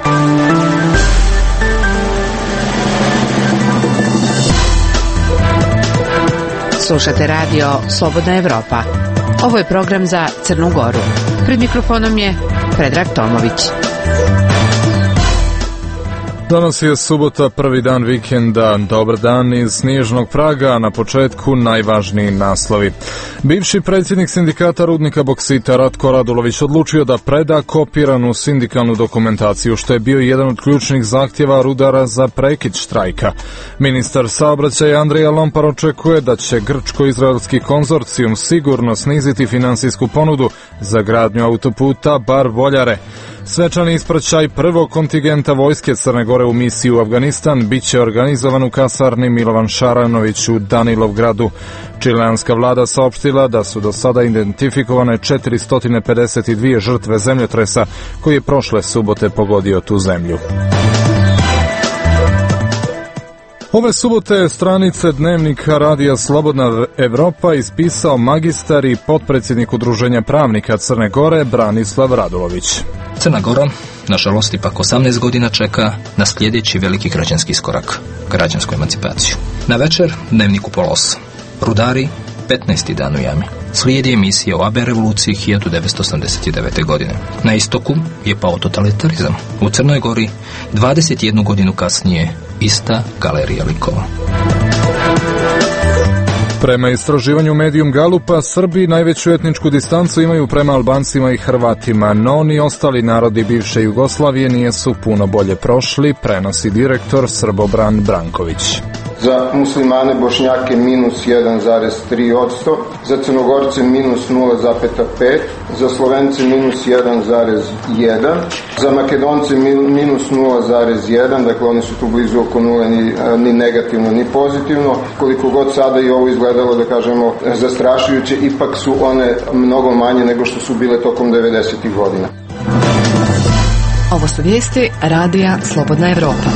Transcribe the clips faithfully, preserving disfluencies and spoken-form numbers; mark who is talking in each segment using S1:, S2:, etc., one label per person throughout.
S1: Slušate radio Slobodna Evropa. Ovo je program za Crnu Goru. Pred mikrofonom je Predrag Tomović.
S2: Danas je subota, prvi dan vikenda. Dobar dan iz snježnog Praga, a na početku najvažniji naslovi. Bivši predsjednik sindikata rudnika boksita Ratko Radulović odlučio da preda kopiranu sindikalnu dokumentaciju, što je bio jedan od ključnih zahtjeva rudara za prekid štrajka. Ministar saobraćaja Andrija Lompar očekuje da će grčko-izraelski konzorcijum sigurno sniziti finansijsku ponudu za gradnju autoputa Bar-Boljare. Svečani ispraćaj prvog kontingenta vojske Crne Gore u misiju u Afganistan biće organizovan u kasarni Milovan Šaranović u Danilovgradu. Čileanska vlada saopštila da su do sada identifikovane četiristo pedeset dvije žrtve zemljotresa koji je prošle subote pogodio tu zemlju. Ove subote stranice dnevnika radija Slobodna Evropa ispisao magistar i potpredsjednik Udruženja pravnika Crne Gore Branislav Radulović.
S3: Crna Gora, nažalost, ipak osamnaest godina čeka na sljedeći veliki građanski iskorak, građansku emancipaciju. Na večer, dnevnik u pola osam. Rudari, petnaesti dan u jami. Slijedi emisija o A B revoluciji hiljadu devetsto osamdeset devete. godine. Na istoku je pao totalitarizam. U Crnoj Gori, dvadeset jednu godinu kasnije, ista galerija likova.
S2: Prema istraživanju Medium Galupa, Srbi najveću etničku distancu imaju prema Albancima i Hrvatima, no ni ostali narodi bivše Jugoslavije nijesu puno bolje prošli, prenosi direktor Srbobran Branković.
S4: Za muslimane Bošnjake minus jedan zarez tri posto, za Crnogorce minus nula zarez pet, za Slovence minus jedan zarez jedan, za Makedonce minus nula zarez jedan, dakle oni su tu blizu oko nule, ni, ni negativno ni pozitivno. Koliko god sada i ovo izgledalo, da kažemo, zastrašujuće, ipak su one mnogo manje nego što su bile tokom devedesetih godina.
S1: Ovo su vijesti radija Slobodna Evropa.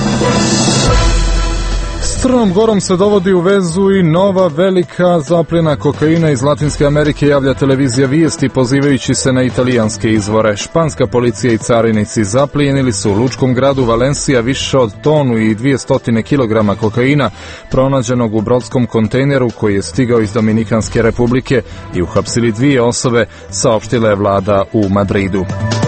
S2: S Crnom Gorom se dovodi u vezu i nova velika zapljena kokaina iz Latinske Amerike, javlja televizija Vijesti pozivajući se na italijanske izvore. Španska policija i carinici zaplijenili su u lučkom gradu Valencija više od tonu i dvjesto kilograma kokaina pronađenog u brodskom kontejneru koji je stigao iz Dominikanske republike i uhapsili dvije osobe, saopštila je vlada u Madridu.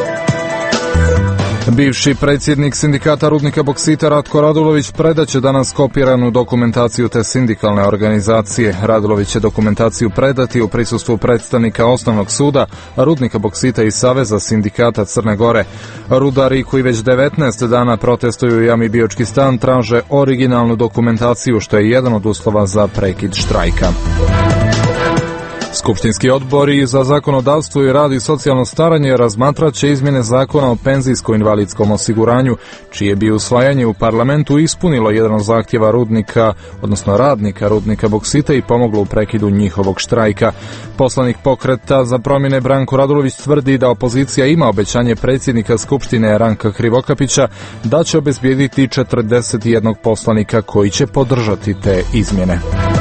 S2: Bivši predsjednik sindikata rudnika boksita Ratko Radulović predaće danas kopiranu dokumentaciju te sindikalne organizacije. Radulović će dokumentaciju predati u prisustvu predstavnika Osnovnog suda, rudnika boksita i Saveza sindikata Crne Gore. Rudari koji već devetnaest dana protestuju u jami Biočki stan traže originalnu dokumentaciju, što je jedan od uslova za prekid štrajka. Skupštinski odbori za zakonodavstvo i rad i socijalno staranje razmatrat će izmjene zakona o penzijsko-invalidskom osiguranju, čije bi usvajanje u parlamentu ispunilo jedan od zahtjeva rudnika, odnosno radnika rudnika boksita i pomoglo u prekidu njihovog štrajka. Poslanik Pokreta za promjene Branko Radulović tvrdi da opozicija ima obećanje predsjednika Skupštine Ranka Krivokapića da će obezbijediti četrdeset jedan poslanika koji će podržati te izmjene.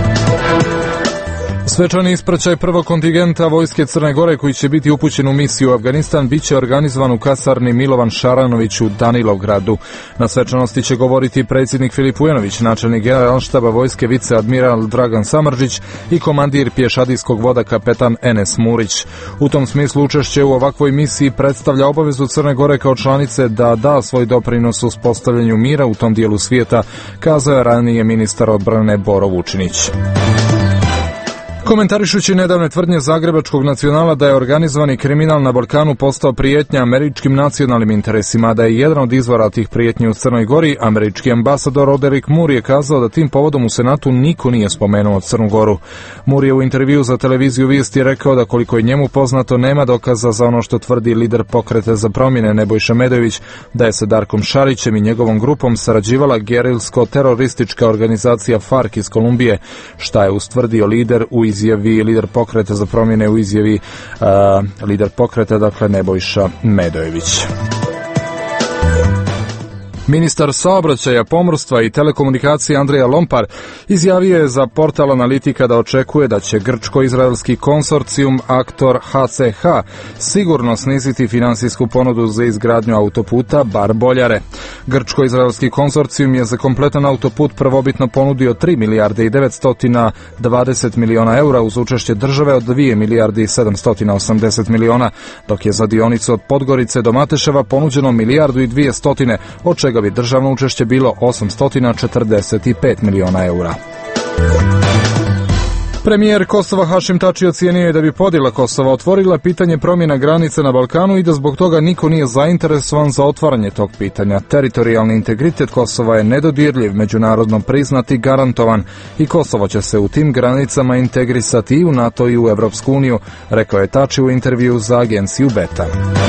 S2: Svečani ispraćaj prvog kontingenta vojske Crne Gore koji će biti upućen u misiju u Afganistan biće organizovan u kasarni Milovan Šaranović u Danilovgradu. Na svečanosti će govoriti predsjednik Filip Vujanović, načelnik generalštaba vojske viceadmiral Dragan Samardžić i komandir pješadijskog voda kapetan Enes Murić. U tom smislu učešće u ovakvoj misiji predstavlja obavezu Crne Gore kao članice da da svoj doprinos u uspostavljanju mira u tom dijelu svijeta, kazao je ranije ministar odbrane Boro Vučinić. Komentarišući nedavne tvrdnje Zagrebačkog nacionala da je organizovani kriminal na Balkanu postao prijetnja američkim nacionalnim interesima, da je jedan od izvora tih prijetnji u Crnoj Gori, američki ambasador Roderick Moore je kazao da tim povodom u Senatu niko nije spomenuo Crnu Goru. Moore je u intervju za televiziju Vijesti rekao da koliko je njemu poznato nema dokaza za ono što tvrdi lider Pokreta za promjene Nebojša Medojević, da je sa Darkom Šarićem i njegovom grupom sarađivala gerilsko-teroristička organizacija FARC iz Kolumbije, šta je ustvrdio lider u izjavi, lider Pokreta za promjene u izjavi uh, lider Pokreta, dakle Nebojša Medojević. Ministar saobraćaja, pomorstva i telekomunikacije Andrija Lompar izjavio je za portal Analitika da očekuje da će grčko-izraelski konsorcijum Aktor H C H sigurno sniziti finansijsku ponudu za izgradnju autoputa bar Boljare. Grčko-izraelski konsorcijum je za kompletan autoput prvobitno ponudio tri milijarde i devetsto dvadeset miliona eura uz učešće države od dvije milijarde i sedamsto osamdeset miliona, dok je za dionicu od Podgorice do Mateševa ponuđeno milijardu i dvije stotine, od čega bi državno učešće bilo osamsto četrdeset pet miliona eura. Premijer Kosova Hašim Tači ocijenio je da bi podjela Kosova otvorila pitanje promjena granice na Balkanu i da zbog toga niko nije zainteresovan za otvaranje tog pitanja. Teritorijalni integritet Kosova je nedodirljiv, međunarodno priznat i garantovan i Kosovo će se u tim granicama integrisati i u NATO i u Evropsku uniju, rekao je Tači u intervju za agenciju Beta.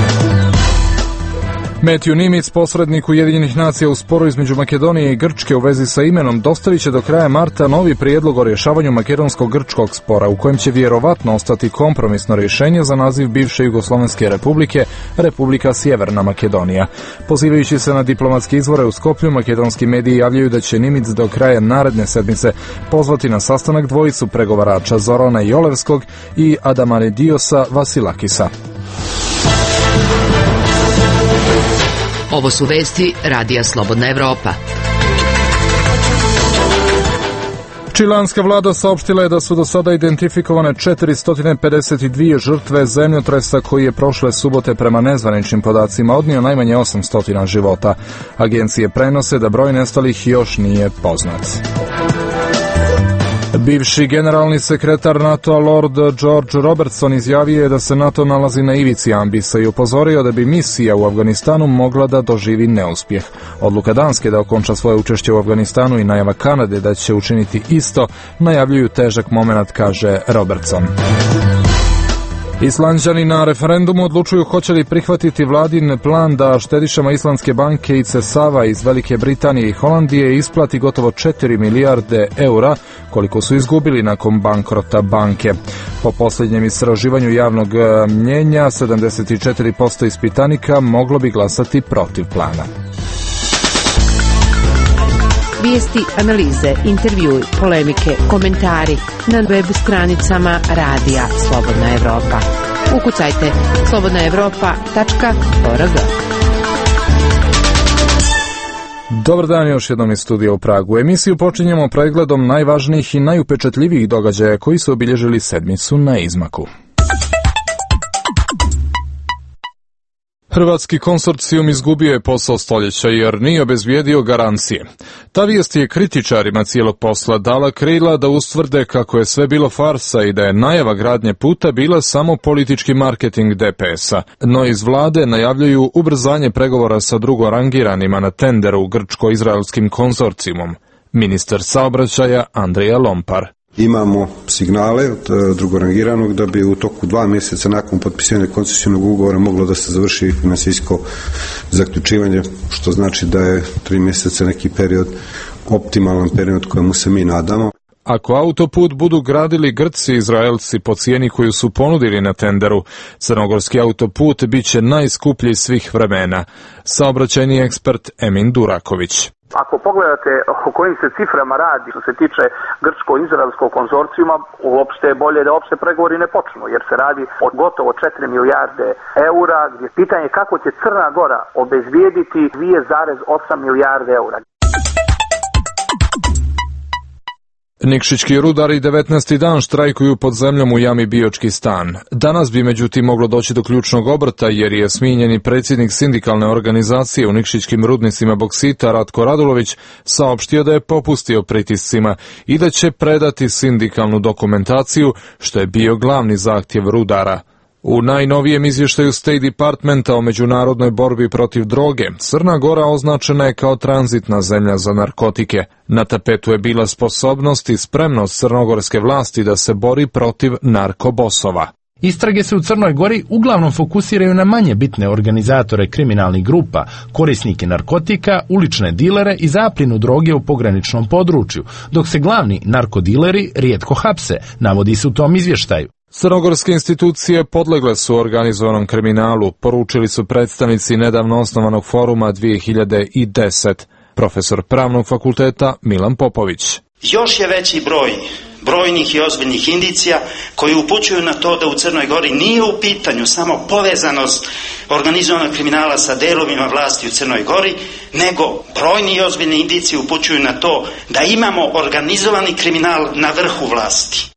S2: Matthew Nimitz, posrednik Ujedinjenih nacija u sporu između Makedonije i Grčke u vezi sa imenom, dostavit će do kraja marta novi prijedlog o rješavanju makedonsko-grčkog spora, u kojem će vjerovatno ostati kompromisno rješenje za naziv bivše Jugoslovenske republike, Republika Sjeverna Makedonija. Pozivajući se na diplomatske izvore u Skoplju, makedonski mediji javljaju da će Nimitz do kraja naredne sedmice pozvati na sastanak dvojicu pregovarača Zorana Jolevskog i Adamanidiosa Vasilakisa.
S1: Ovo su vesti Radija Slobodna Evropa.
S2: Čilanska vlada saopštila je da su do sada identifikovane četiristo pedeset dvije žrtve zemljotresa koji je prošle subote prema nezvaničnim podacima odnio najmanje osamsto života. Agencije prenose da broj nestalih još nije poznat. Bivši generalni sekretar NATO-a Lord George Robertson izjavio je da se NATO nalazi na ivici ambisa i upozorio da bi misija u Afganistanu mogla da doživi neuspjeh. Odluka Danske da okonča svoje učešće u Afganistanu i najava Kanade da će učiniti isto najavljuju težak momenat, kaže Robertson. Islanđani na referendumu odlučuju hoće li prihvatiti vladin plan da štedišama Islandske banke i Cesava iz Velike Britanije i Holandije isplati gotovo četiri milijarde eura koliko su izgubili nakon bankrota banke. Po posljednjem istraživanju javnog mnjenja, sedamdeset četiri posto ispitanika moglo bi glasati protiv plana.
S1: Vijesti, analize, intervjui, polemike, komentari na web stranicama Radija Slobodna Evropa. Ukucajte slobodna evropa tačka org.
S2: Dobar dan, još jednom iz studija u Pragu. Emisiju počinjemo pregledom najvažnijih i najupečatljivijih događaja koji su obilježili sedmicu na izmaku. Hrvatski konsorcijum izgubio je posao stoljeća jer nije obezbijedio garancije. Ta vijest je kritičarima cijelog posla dala krila da ustvrde kako je sve bilo farsa i da je najava gradnje puta bila samo politički marketing D P S-a. No iz vlade najavljuju ubrzanje pregovora sa drugorangiranima na tenderu grčko-izraelskim konsorcijumom. Ministar saobraćaja Andrija Lompar.
S5: Imamo signale od drugorangiranog da bi u toku dva mjeseca nakon potpisivanja koncesijnog ugovora moglo da se završi financijsko zaključivanje, što znači da je tri mjeseca neki period, optimalan period kojemu se mi nadamo.
S2: Ako autoput budu gradili Grci i Izraelci po cijeni koju su ponudili na tenderu, crnogorski autoput bit će najskuplji svih vremena. Saobraćajni ekspert Emin Duraković.
S6: Ako pogledate o kojim se ciframa radi što se tiče grčko-izraelskog konzorcijuma, uopšte je bolje da uopšte pregovori ne počnu, jer se radi o gotovo četiri milijarde eura, gdje je pitanje kako će Crna Gora obezbijediti dvije zarez osam milijarde eura.
S2: Nikšićki rudari devetnaesti dan štrajkuju pod zemljom u jami Biočki stan. Danas bi međutim moglo doći do ključnog obrta jer je smijenjeni predsjednik sindikalne organizacije u Nikšićkim rudnicima boksita Ratko Radulović saopštio da je popustio pritiscima i da će predati sindikalnu dokumentaciju, što je bio glavni zahtjev rudara. U najnovijem izvještaju State Departmenta o međunarodnoj borbi protiv droge, Crna Gora označena je kao tranzitna zemlja za narkotike. Na tapetu je bila sposobnost i spremnost crnogorske vlasti da se bori protiv narkobosova.
S7: Istrage se u Crnoj Gori uglavnom fokusiraju na manje bitne organizatore kriminalnih grupa, korisnike narkotika, ulične dilere i zapljenu droge u pograničnom području, dok se glavni narkodileri rijetko hapse, navodi se u tom izvještaju.
S2: Crnogorske institucije podlegle su organizovanom kriminalu, poručili su predstavnici nedavno osnovanog foruma dvije hiljade deset. Profesor Pravnog fakulteta Milan Popović.
S8: Još je veći broj brojnih i ozbiljnih indicija koji upućuju na to da u Crnoj Gori nije u pitanju samo povezanost organizovanog kriminala sa delovima vlasti u Crnoj Gori, nego brojni i ozbiljni indicije upućuju na to da imamo organizovani kriminal na vrhu vlasti.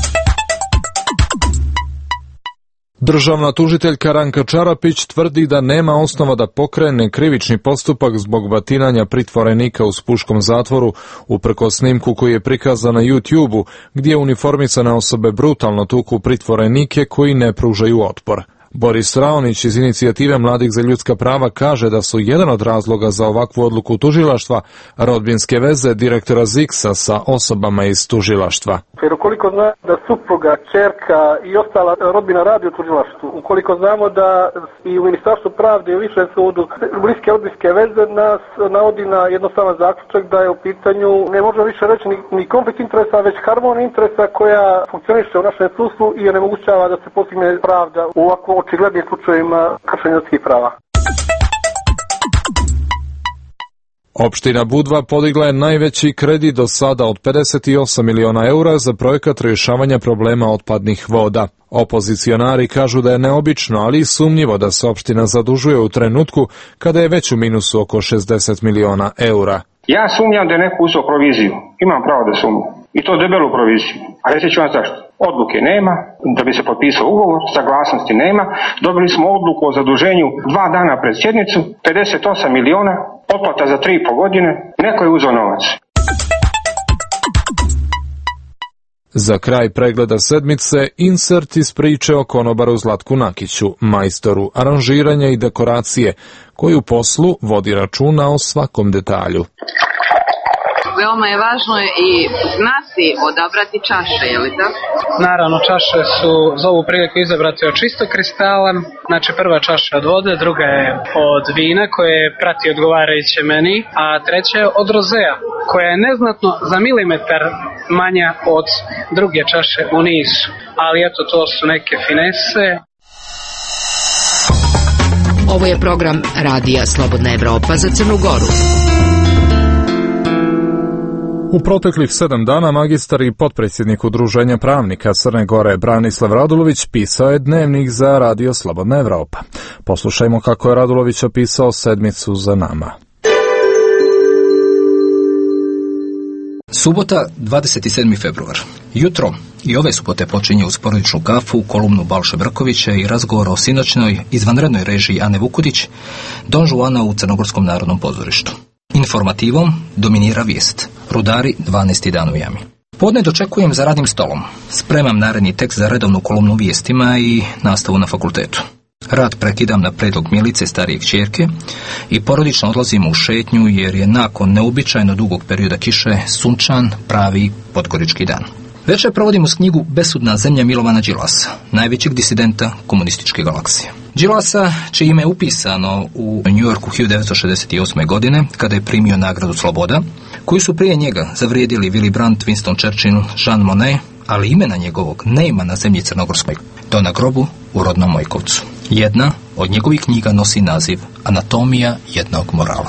S2: Državna tužiteljka Ranka Čarapić tvrdi da nema osnova da pokrene krivični postupak zbog batinanja pritvorenika u Spuškom zatvoru, uprkos snimku koji je prikazan na YouTube-u, gdje uniformisane osobe brutalno tuku pritvorenike koji ne pružaju otpor. Boris Raonić iz Inicijative mladih za ljudska prava kaže da su jedan od razloga za ovakvu odluku tužilaštva rodbinske veze direktora Ziksa sa osobama iz tužilaštva.
S9: Jer ukoliko zna da supruga, ćerka i ostala rodbina radi u tužilaštvu, ukoliko znamo da i u Ministarstvu pravde i u Višem sudu bliske rodbinske veze, nas navodi na jednostavan zaključak da je u pitanju, ne možemo više reći ni, ni konflikt interesa, već harmonija interesa koja funkcioniše u našem sudstvu i onemogućava da se postigne pravda u ovako očiglednim slučajevima kršenja ljudskih prava.
S2: Opština Budva podigla je najveći kredit do sada od pedeset osam miliona eura za projekat rješavanja problema otpadnih voda. Opozicionari kažu da je neobično, ali i sumnjivo da se opština zadužuje u trenutku kada je već u minusu oko šezdeset miliona eura.
S10: Ja sumnjam da je neko uzeo proviziju. Imam pravo da sumnjam. I to debelu proviziju. A reći ću vam zašto. Odluke nema, da bi se potpisao ugovor, saglasnosti nema. Dobili smo odluku o zaduženju dva dana pred sjednicu, pedeset osam miliona, otplata za tri i po godine, neko je uzeo novac.
S2: Za kraj pregleda sedmice, insert iz priče o konobaru Zlatku Nakiću, majstoru aranžiranja i dekoracije, koji u poslu vodi računa o svakom detalju.
S11: Veoma je važno i znati odabrati čaše, je li tako?
S12: Naravno, čaše su za ovu priliku izabrati od čistog kristala, znači prva čaša od vode, druga je od vina koje prati odgovarajuće meni, a treća je od rozea koja je neznatno za milimetar manja od druge čaše u nizu. Ali eto, to su neke finese.
S1: Ovo je program Radija Slobodna Evropa za Crnu Goru.
S2: U proteklih sedam dana magistar i potpredsjednik Udruženja pravnika Crne Gore Branislav Radulović pisao je dnevnik za Radio Slobodna Evropa. Poslušajmo kako je Radulović opisao sedmicu za nama.
S3: Subota, dvadeset sedmi februar. Jutro i ove subote počinje uz porodičnu kafu, kolumnu Balše Brkovića i razgovor o sinoćnoj izvanrednoj režiji Ane Vukudić, Don Juana u Crnogorskom narodnom pozorištu. Informativom dominira vijest. Rudari dvanaesti dan u jami. Podne dočekujem za radnim stolom. Spremam naredni tekst za redovnu kolumnu vijestima i nastavu na fakultetu. Rad prekidam na predlog Milice, starije kćerke, i porodično odlazim u šetnju jer je nakon neobičajno dugog perioda kiše sunčan, pravi podgorički dan. Večer provodim uz knjigu Besudna zemlja Milovana Đilasa, najvećeg disidenta komunističke galaksije. Đilasa, čije ime je upisano u New Yorku hiljadu devetsto šezdeset osme. godine, kada je primio nagradu Sloboda, koju su prije njega zavrijedili Willy Brandt, Winston Churchill, Jean Monnet, ali imena njegovog nema na zemlji crnogorskoj, to na grobu u rodnom Mojkovcu. Jedna od njegovih knjiga nosi naziv Anatomija jednog morala.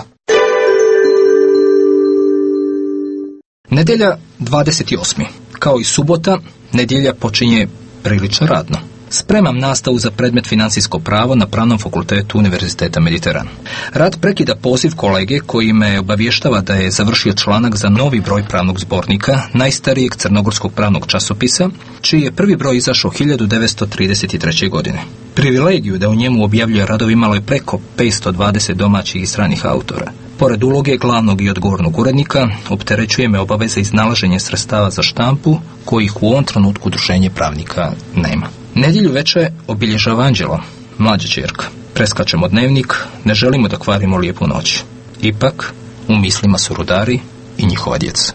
S3: Nedjelja dvadeset osmi Kao i subota, nedjelja počinje prilično radno. Spremam nastavu za predmet financijsko pravo na Pravnom fakultetu Univerziteta Mediteran. Rad prekida poziv kolege koji me obavještava da je završio članak za novi broj pravnog zbornika, najstarijeg crnogorskog pravnog časopisa, čiji je prvi broj izašao hiljadu devetsto trideset treće. godine. Privilegiju da u njemu objavljuje radove imalo je preko petsto dvadeset domaćih i stranih autora. Pored uloge glavnog i odgovornog urednika, opterećuje me obaveza iznalaženja sredstava za štampu, kojih u ovom trenutku udruženje pravnika nema. Nedjelju večer obilježava Anđelo, mlađa ćerka. Preskačemo dnevnik, ne želimo da kvarimo lijepu noć. Ipak, u mislima su rudari i njihova djeca.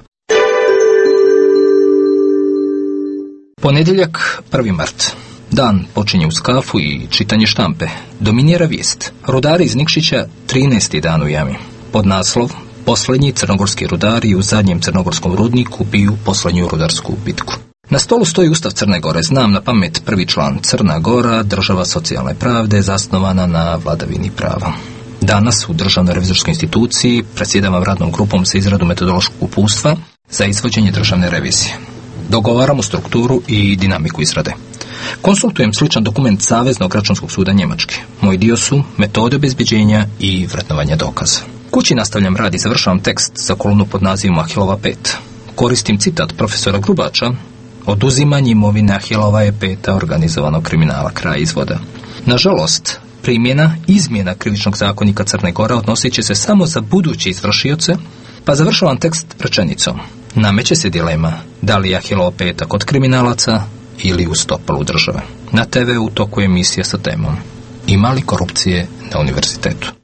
S3: Ponedjeljak, prvi mart. Dan počinje uz kafu i čitanje štampe. Dominira vijest. Rudari iz Nikšića trinaesti dan u jami. Pod naslov Posljednji crnogorski rudari u zadnjem crnogorskom rudniku biju posljednju rudarsku bitku. Na stolu stoji Ustav Crne Gore, znam na pamet prvi član: Crna Gora, država socijalne pravde, zasnovana na vladavini prava. Danas u Državnoj revizorskoj instituciji predsjedavam radnom grupom za izradu metodološkog uputstva za izvođenje državne revizije. Dogovaramo strukturu i dinamiku izrade. Konsultujem sličan dokument Saveznog računskog suda Njemačke. Moj dio su metode obezbeđenja i vrednovanja dokaza. Kući nastavljam rad i završavam tekst za kolumnu pod nazivom Ahilova peta. Koristim citat profesora Grubača: oduzimanje imovine Ahilova je peta organizovanog kriminala, kraj izvoda. Nažalost, primjena izmjena krivičnog zakonika Crne Gore odnosit će se samo za buduće izvršioce, pa završavam tekst rečenicom: nameće se dilema da li je Ahilova peta kod kriminalaca ili u stopalu države. Na te ve u toku je emisija sa temom: ima li korupcije na univerzitetu?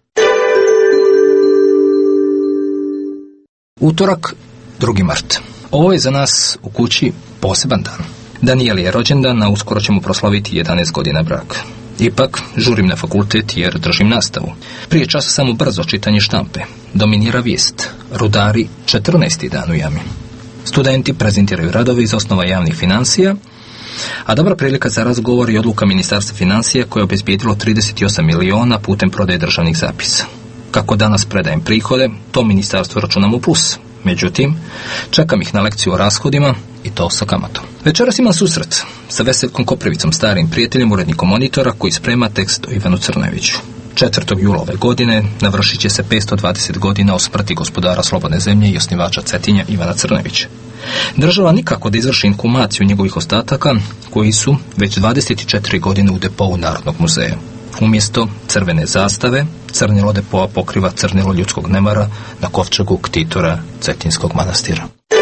S3: Utorak, drugi mart. Ovo je za nas u kući poseban dan. Danijeli je rođendan, a uskoro ćemo proslaviti jedanaest godina braka. Ipak, žurim na fakultet jer držim nastavu. Prije časa samo brzo čitanje štampe. Dominira vijest: rudari četrnaesti dan u jami. Studenti prezentiraju radove iz osnova javnih financija, a dobra prilika za razgovor je odluka Ministarstva financija koje je obezbijedilo trideset osam miliona putem prodaje državnih zapisa. Kako danas predajem prihode, to ministarstvo računam u plus. Međutim, čekam ih na lekciju o rashodima i to sa kamatom. Večeras imam susret sa Veseljkom Koprivicom, starim prijateljem, urednikom Monitora, koji sprema tekst o Ivanu Crneviću. četvrtog jula ove godine navršit će se petsto dvadeset godina o smrti gospodara Slobodne zemlje i osnivača Cetinja Ivana Crnevića. Država nikako da izvrši inhumaciju njegovih ostataka, koji su već dvadeset četiri godine u depovu Narodnog muzeja. Umjesto crvene zastave, crnilo depoa pokriva crnilo ljudskog nemara na kovčegu ktitora Cetinskog manastira.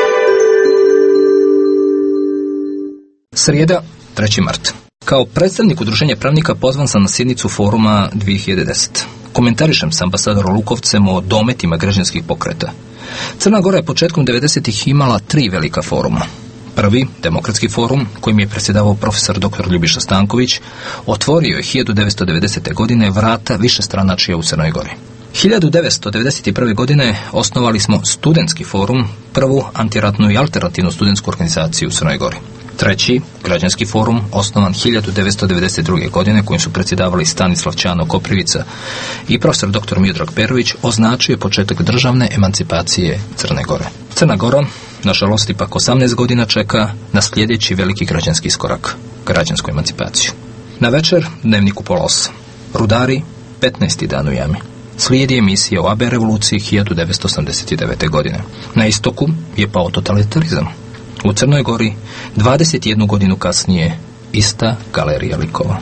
S3: Srijeda, treći mart. Kao predstavnik udruženja pravnika pozvan sam na sjednicu foruma dvije hiljade desete. Komentarišem s ambasadorom Lukovcem o dometima građanskih pokreta. Crna Gora je početkom devedesetih imala tri velika foruma. Prvi, Demokratski forum, kojim je predsjedavao profesor doktor Ljubiša Stanković, otvorio je hiljadu devetsto devedesete. godine vrata višestranačja u Crnoj Gori. hiljadu devetsto devedeset prve. godine osnovali smo Studentski forum, prvu antiratnu i alternativnu studentsku organizaciju u Crnoj Gori. Treći, Građanski forum, osnovan hiljadu devetsto devedeset druge. godine, kojim su predsjedavali Stanislav Ćano Koprivica i profesor doktor Miodrag Perović, označio je početak državne emancipacije Crne Gore. Crna Gora, nažalost, ipak osamnaest godina čeka na sljedeći veliki građanski iskorak, građansku emancipaciju. Na večer, dnevnik u pola osam. Rudari, petnaesti dan u jami. Slijedi emisija o A B revoluciji hiljadu devetsto osamdeset devete. godine. Na istoku je pao totalitarizam. U Crnoj Gori, dvadeset jednu godinu kasnije, ista galerija likova.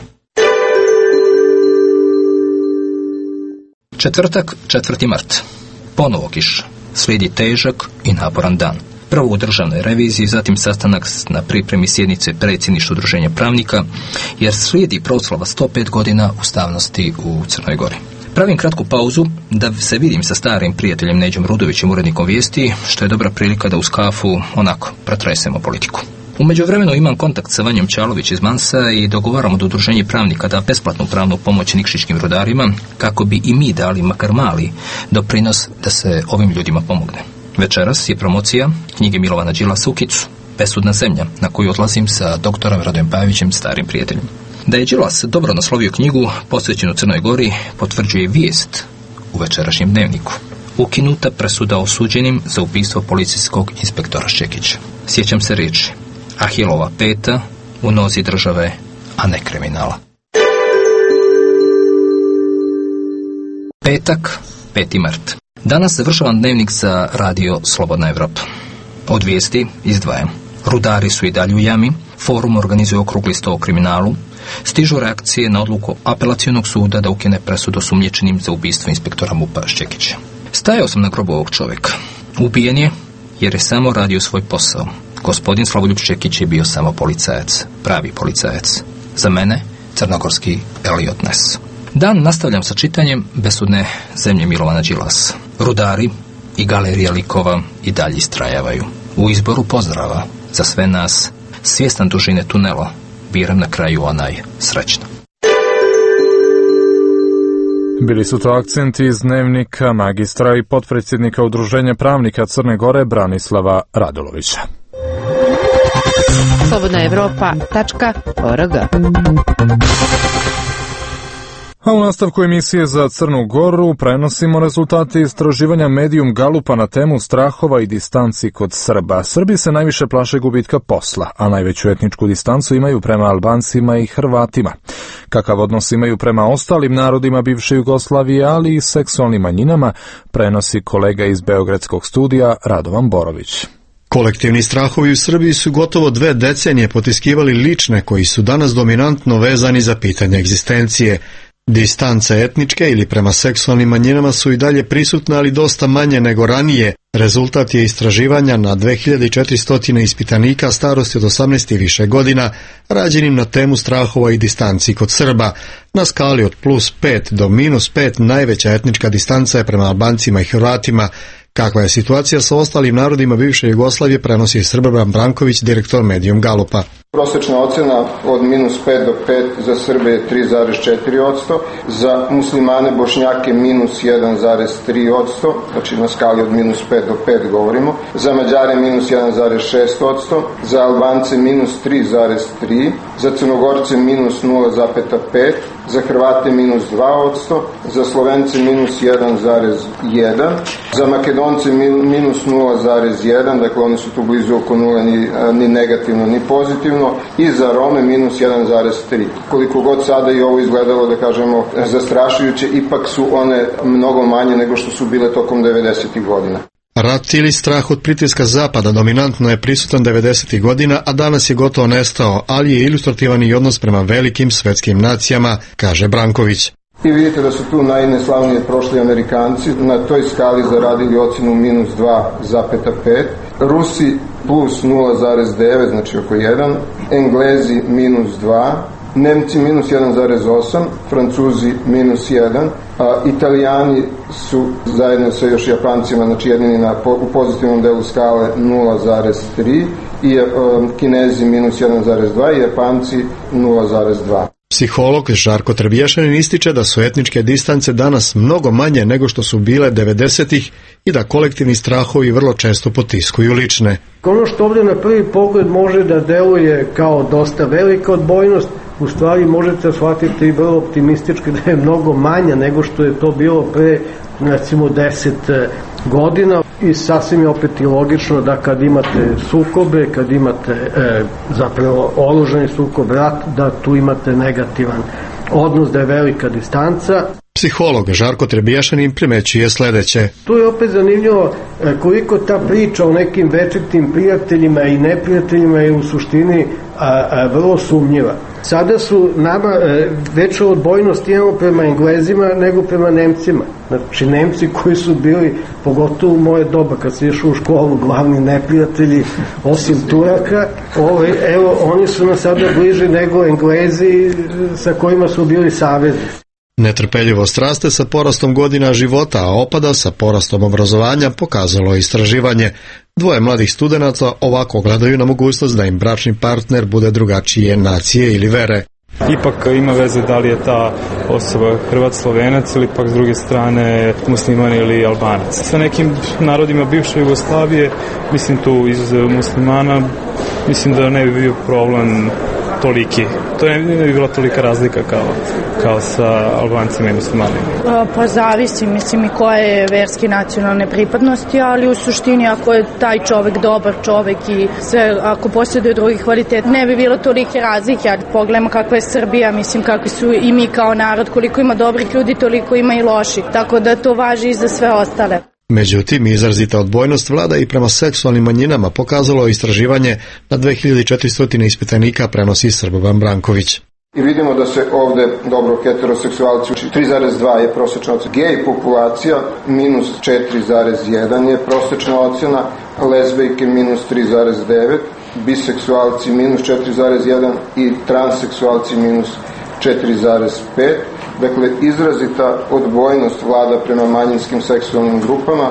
S3: Četvrtak, četvrti mart. Ponovo kiša. Slijedi težak i naporan dan. Prvo u državnoj reviziji, zatim sastanak na pripremi sjednice predsjedništva udruženja pravnika, jer slijedi proslava sto pet godina ustavnosti u Crnoj Gori. Pravim kratku pauzu da se vidim sa starim prijateljem Neđom Rudovićem, urednikom vijesti, što je dobra prilika da uz kafu onako pretresemo politiku. U međuvremenu imam kontakt sa Vanjom Čalović iz Mansa i dogovaramo da udruženje pravnika da besplatnu pravnu pomoć nikšićkim rudarima, kako bi i mi dali makar mali doprinos da se ovim ljudima pomogne. Večeras je promocija knjige Milovana Đilasa Ukicu, Besudna zemlja, na koju odlazim sa doktorom Radojem Pavićem, starim prijateljem. Da je Đilas dobro naslovio knjigu posvećenu Crnoj Gori potvrđuje vijest u večerašnjem dnevniku. Ukinuta presuda osuđenim za ubistvo policijskog inspektora Šćekića. Sjećam se riječi: Ahilova peta u nozi države, a ne kriminala. Petak, peti mart. Danas završavam dnevnik za radio Slobodna Evropa. Od vijesti izdvajam: rudari su i dalje u jami, forum organizuje okrugli sto o kriminalu, stižu reakcije na odluku apelacionog suda da ukine presudu osumnjičenim za ubistvo inspektora MUP-a Šćekića. Stajao sam na grobu ovog čovjeka. Ubijen je jer je samo radio svoj posao. Gospodin Slavoljub Šćekić je bio samo policajac, pravi policajac. Za mene, crnogorski Elliot Ness. Dan nastavljam sa čitanjem Besudne zemlje Milovana Đilasa. Rudari i galerija likova i dalje istrajavaju. U izboru pozdrava za sve nas, svjestan dužine tunela, biram na kraju onaj srećno.
S2: Bili su to akcenti iz dnevnika magistra i potpredsjednika Udruženja pravnika Crne Gore Branislava Radulovića.
S1: slobodna evropa tačka org.
S2: A u nastavku emisije za Crnu Goru prenosimo rezultate istraživanja Medium Galupa na temu strahova i distanci kod Srba. Srbi se najviše plaše gubitka posla, a najveću etničku distancu imaju prema Albancima i Hrvatima. Kakav odnos imaju prema ostalim narodima bivše Jugoslavije, ali i seksualnim manjinama, prenosi kolega iz Beogradskog studija Radovan Borović.
S13: Kolektivni strahovi u Srbiji su gotovo dve decenije potiskivali lične koji su danas dominantno vezani za pitanje egzistencije. Distance etničke ili prema seksualnim manjinama su i dalje prisutne, ali dosta manje nego ranije. Rezultat je istraživanja na dve hiljade četiristo ispitanika starosti od osamnaest i više godina, rađenim na temu strahova i distanci kod Srba. Na skali od plus pet do minus pet najveća etnička distanca je prema Albancima i Hrvatima. Kakva je situacija sa ostalim narodima bivše Jugoslavije, prenosi Srboban Branković, direktor Medium Galupa.
S4: Prosječna ocjena od minus pet do pet za Srbe je tri zarez četiri posto, za muslimane Bošnjake minus jedan zarez tri posto, znači na skali od minus pet do pet govorimo, za Mađare minus jedan zarez šest posto, za Albance minus tri zarez tri, za Crnogorce minus nula zarez pet, za Hrvate minus dva posto, za Slovence minus jedan zarez jedan, za Makedonce minus nula zarez jedan, dakle oni su tu blizu oko nula, ni, ni negativno ni pozitivno, i za Rome minus jedan zarez tri. Koliko god sada i ovo izgledalo, da kažemo, zastrašujuće, ipak su one mnogo manje nego što su bile tokom devedesetih godina.
S13: Rat ili strah od pritiska Zapada dominantno je prisutan devedesetih godina, a danas je gotovo nestao, ali je ilustrativan i odnos prema velikim svetskim nacijama, kaže Branković.
S4: I vidite da su tu najneslavnije prošli Amerikanci, na toj skali zaradili ocjenu minus dva zarez pet, Rusi plus nula zarez devet, znači oko jedan, Englezi minus dva, Nemci minus jedan zarez osam, Francuzi minus jedan, a Italijani su zajedno sa još Japancima, znači jedini na, u pozitivnom delu skale nula zarez tri, i um, Kinezi minus jedan zarez dva i Japanci nula zarez dva.
S13: Psiholog Žarko Trebješanin ističe da su etničke distance danas mnogo manje nego što su bile devedesetih i da kolektivni strahovi vrlo često potiskuju lične.
S14: Ono što ovdje na prvi pogled može da deluje kao dosta velika odbojnost, u stvari možete shvatiti vrlo optimistički da je mnogo manja nego što je to bilo pre, recimo, deset godina. I sasvim je opet i logično da kad imate sukobe, kad imate e, zapravo oružani sukob, rat, da tu imate negativan odnos, da je velika distanca.
S13: Psiholog Žarko Trebješanin primećuje sledeće.
S14: Tu je opet zanimljivo koliko ta priča o nekim večitim prijateljima i neprijateljima je u suštini a, a, vrlo sumnjiva. Sada su nama e, veća odbojnost imamo prema Englezima nego prema Nemcima. Znači Nemci koji su bili, pogotovo u moje doba kad se išao u školu, glavni neprijatelji osim Turaka, ovaj, evo oni su nam sada bliži nego Englezi sa kojima su bili saveznici.
S13: Netrpeljivost raste sa porastom godina života, a opada sa porastom obrazovanja, pokazalo je istraživanje. Dvoje mladih studenata ovako gledaju na mogućnost da im bračni partner bude drugačije nacije ili vere.
S15: Ipak ima veze da li je ta osoba Hrvat, Slovenac ili pak s druge strane musliman ili Albanac. Sa nekim narodima bivše Jugoslavije, mislim tu izuzev muslimana, mislim da ne bi bio problem toliki. To ne, ne bi bila tolika razlika kao, kao sa Albancima i muslimanima.
S16: Pa zavisi, mislim, i koje je verske nacionalne pripadnosti, ali u suštini ako je taj čovek dobar čovek i sve, ako posjeduje drugi kvalitet, ne bi bilo tolike razlike. Ali pogledamo kakva je Srbija, mislim, kakvi su i mi kao narod, koliko ima dobrih ljudi, toliko ima i loših. Tako da to važi i za sve ostale.
S13: Međutim, izrazita odbojnost vlada i prema seksualnim manjinama, pokazalo je istraživanje na dve hiljade četiristo ispitanika, prenosi Srboban Branković.
S4: I vidimo da se ovde dobro heteroseksualci, tri zarez dva je prosječna ocena, gej populacija minus četiri zarez jedan je prosječna ocena, lezbejke minus tri zarez devet, biseksualci minus četiri zarez jedan i transseksualci minus četiri zarez pet. Dakle, izrazita odbojnost vlada prema manjinskim seksualnim grupama.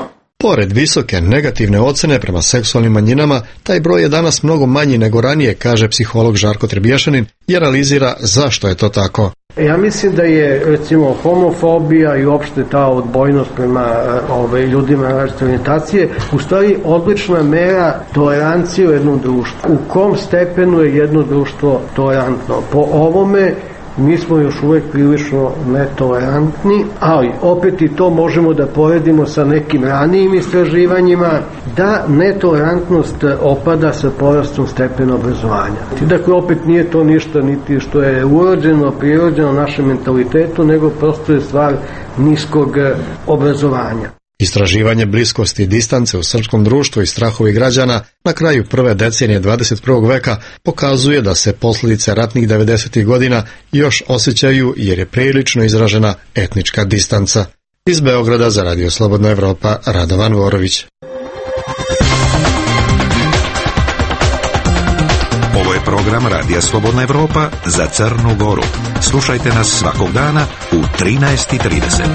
S13: Pored visoke negativne ocene prema seksualnim manjinama, taj broj je danas mnogo manji nego ranije, kaže psiholog Žarko Trebješanin i analizira zašto je to tako.
S14: Ja mislim da je, recimo, homofobija i uopšte ta odbojnost prema ove, ljudima različite orijentacije u stvari odlična mera tolerancije u jednom društvu. U kom stepenu je jedno društvo tolerantno? Po ovome mi smo još uvek prilično netolerantni, ali opet i to možemo da poredimo sa nekim ranijim istraživanjima da netolerantnost opada sa porastom stepena obrazovanja. Dakle, opet nije to ništa niti što je urođeno, prirođeno našem mentalitetu, nego prosto je stvar niskog obrazovanja.
S13: Istraživanje bliskosti i distance u srpskom društvu i strahovi građana na kraju prve decenije dvadeset prvog veka pokazuje da se posljedice ratnih devedesetih godina još osjećaju jer je prilično izražena etnička distanca. Iz Beograda za Radio Slobodna Evropa, Radovan Vorović.
S17: Ovo je program Radija Slobodna Evropa za Crnu Goru. Slušajte nas svakog dana u trinaest i trideset.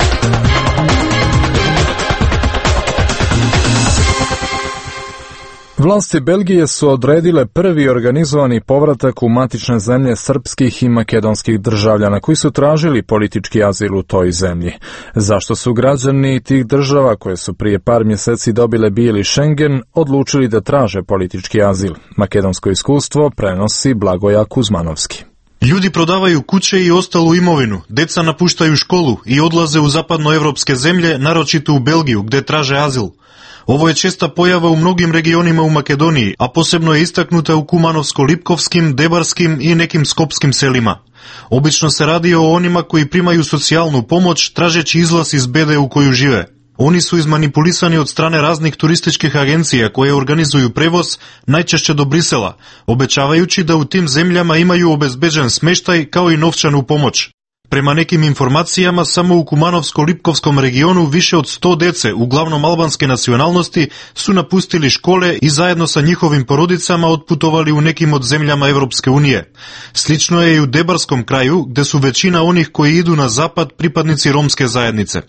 S2: Vlasti Belgije su odredile prvi organizovani povratak u matične zemlje srpskih i makedonskih državljana koji su tražili politički azil u toj zemlji. Zašto su građani tih država koje su prije par mjeseci dobile bijeli Schengen odlučili da traže politički azil? Makedonsko iskustvo prenosi Blagoja Kuzmanovski.
S18: Ljudi prodavaju kuće i ostalu imovinu, deca napuštaju školu i odlaze u zapadnoevropske zemlje, naročito u Belgiju, gde traže azil. Ovo je česta pojava u mnogim regionima u Makedoniji, a posebno je istaknuta u Kumanovsko-Lipkovskim, Debarskim i nekim skopskim selima. Obično se radi o onima koji primaju socijalnu pomoć tražeći izlaz iz bede u koju žive. Oni su izmanipulisani od strane raznih turističkih agencija koje organizuju prevoz, najčešće do Brisela, obećavajući da u tim zemljama imaju obezbeđen smeštaj kao i novčanu pomoć. Prema nekim informacijama, samo u Kumanovsko-Lipkovskom regionu više od sto dece, uglavnom albanske nacionalnosti, su napustili škole i zajedno sa njihovim porodicama otputovali u nekim od zemljama Evropske unije. Slično je i u Debarskom kraju, gde su većina onih koji idu na zapad pripadnici romske zajednice.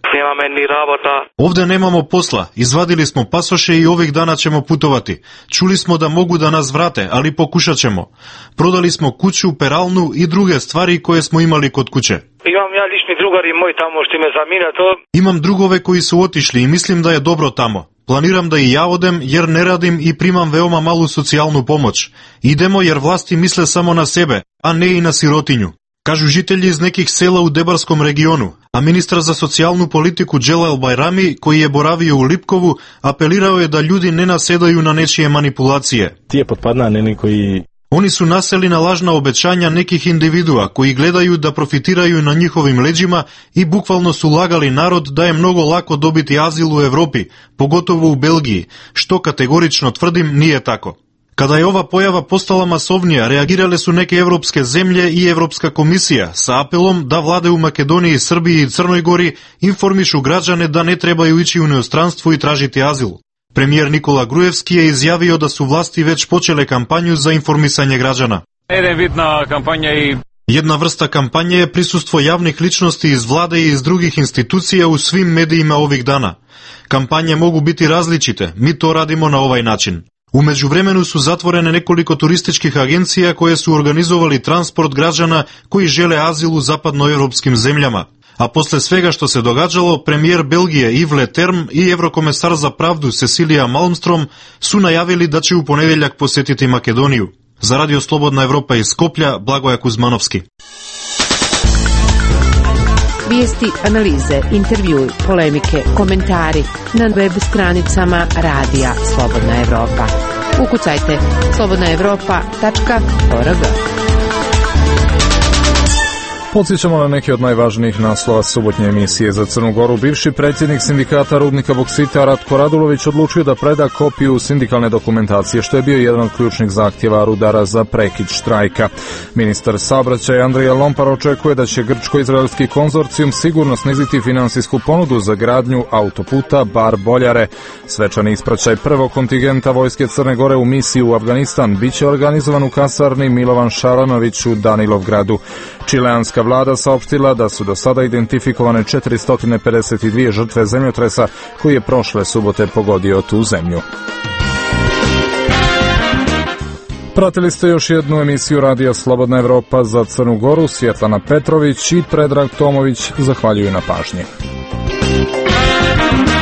S18: Ovde nemamo posla, izvadili smo pasoše i ovih dana ćemo putovati. Čuli smo da mogu da nas vrate, ali pokušat ćemo. Prodali smo kuću, peralnu i druge stvari koje smo imali kod kuće.
S19: Imam ja lični drugari moj tamo što me zamina to.
S18: Imam drugove koji su otišli i mislim da je dobro tamo. Planiram da i ja odem jer ne radim i primam veoma malu socijalnu pomoć. Idemo jer vlasti misle samo na sebe, a ne i na sirotinju. Kažu žitelji iz nekih sela u Debarskom regionu, a ministar za socijalnu politiku Dželal Bajrami, koji je boravio u Lipkovu, apelirao je da ljudi ne nasedaju na nečije manipulacije.
S20: Tije podpadnani koji...
S18: Oni su naseli na lažna obećanja nekih individua koji gledaju da profitiraju na njihovim leđima i bukvalno su lagali narod da je mnogo lako dobiti azil u Evropi, pogotovo u Belgiji, što kategorično tvrdim nije tako. Kada je ova pojava postala masovnija, reagirale su neke evropske zemlje i Evropska komisija sa apelom da vlade u Makedoniji, Srbiji i Crnoj Gori informišu građane da ne trebaju ići u inostranstvo i tražiti azil. Premijer Nikola Grujevski je izjavio da su vlasti već počele kampanju za informisanje građana. Jedna vrsta kampanje je prisustvo javnih ličnosti iz vlade i iz drugih institucija u svim medijima ovih dana. Kampanje mogu biti različite, mi to radimo na ovaj način. U međuvremenu su zatvorene nekoliko turističkih agencija koje su organizovali transport građana koji žele azil u zapadnoevropskim zemljama. A posle svega što se događalo, premijer Belgije Yves Leterme i evrokomesar za pravdu Cecilia Malmstrom su najavili da će u ponedjeljak posjetiti Makedoniju. Za Radio Slobodna Evropa iz Skoplja, Blagoja Kuzmanovski.
S1: Vijesti, analize, intervjui, polemike, komentari na web stranicama Radija Slobodna Evropa. Ukucajte slobodna evropa tačka org.
S2: Podsjećamo na neke od najvažnijih naslova subotnje emisije za Crnu Goru. Bivši predsjednik sindikata rudnika boksita Ratko Radulović odlučio da preda kopiju sindikalne dokumentacije, što je bio jedan od ključnih zahtjeva rudara za prekid štrajka. Ministar saobraćaja Andrija Lompar očekuje da će grčko-izraelski konzorcijum sigurno sniziti finansijsku ponudu za gradnju autoputa Bar-Boljare. Svečani ispraćaj prvog kontingenta vojske Crne Gore u misiju u Afganistan biće organizovan u kasarni Milovan Šaranović u Danilovgradu. Čileanska Crnogorska vlada saopštila da su do sada identifikovane četiristo pedeset dvije žrtve zemljotresa koji je prošle subote pogodio tu zemlju. Pratili ste još jednu emisiju Radija Slobodna Evropa za Crnu Goru. Svjetlana Petrović i Predrag Tomović zahvaljuju na pažnji.